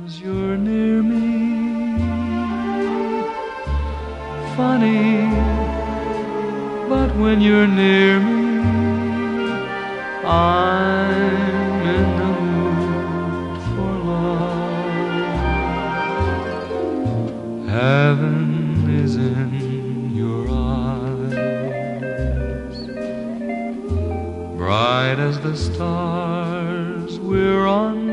'cause you're near me. Funny, but when you're near me, I'm in the mood for love. Heaven is in your eyes, bright as the stars we're on